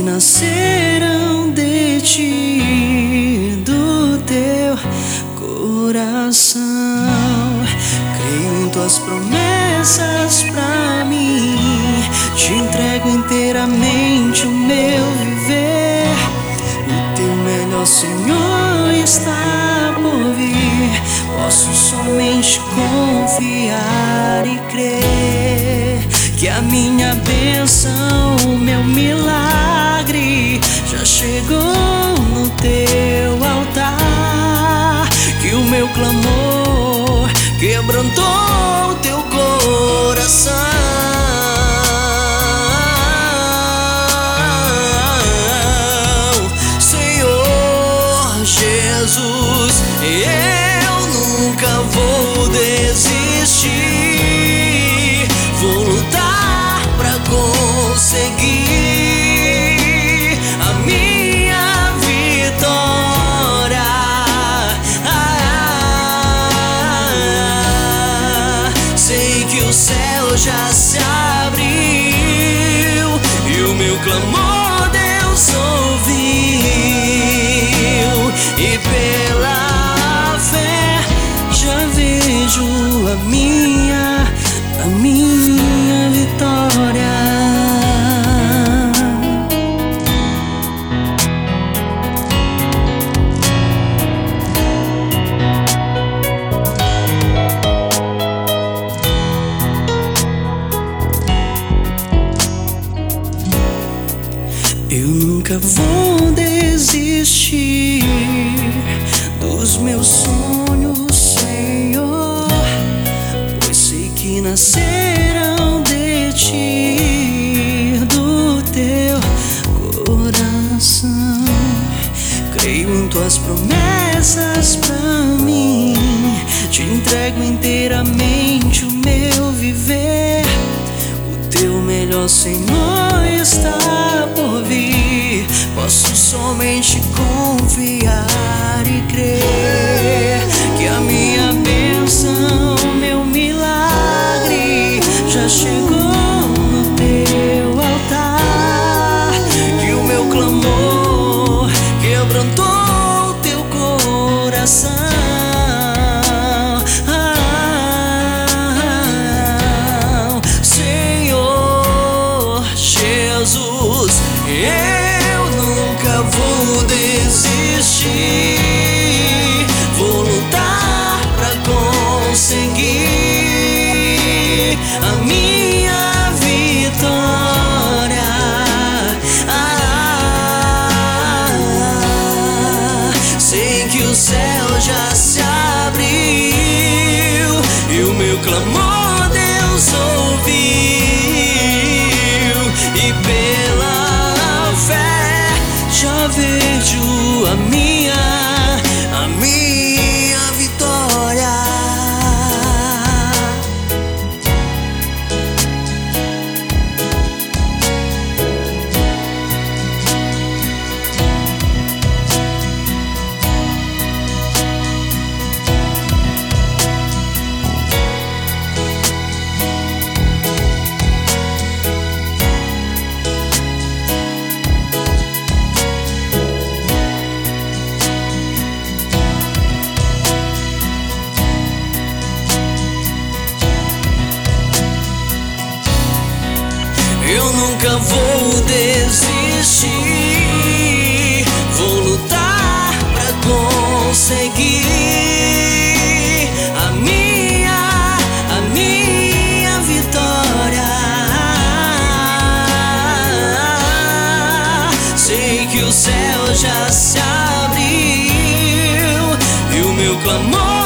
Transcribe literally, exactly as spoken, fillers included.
nascerão de ti, do teu coração. Creio em tuas promessas pra mim, te entrego inteiramente o meu viver. O teu melhor, Senhor, está por vir. Posso somente confiar e crer que a minha bênção, o meu milagre já chegou no teu altar. Que o meu clamor quebrantou o teu coração. Senhor Jesus, eu nunca vou desistir. Vou lutar pra conseguir a minha vitória. Ah, sei que o céu já se abriu e o meu clamor Deus ouviu, e pela fé já vejo a minha, a minha vitória. Eu nunca vou desistir dos meus sonhos, Senhor, pois sei que nascerão de ti, do teu coração. Creio em tuas promessas pra mim, te entrego inteiramente o meu viver. O teu melhor, Senhor, está por vir. Posso somente confiar e crer que a minha bênção, meu milagre já chegou no teu altar. Que o meu clamor quebrantou o teu coração. Ah, Senhor Jesus, eu nunca vou desistir. Vou lutar pra conseguir a minha vitória. Ah, sei que o céu já se abriu e o meu clamor Deus ouviu, e pela fé já vejo a minha, a minha vitória. Eu nunca vou desistir. Vou lutar pra conseguir a minha, a minha vitória. Sei que o céu já se abriu e o meu clamor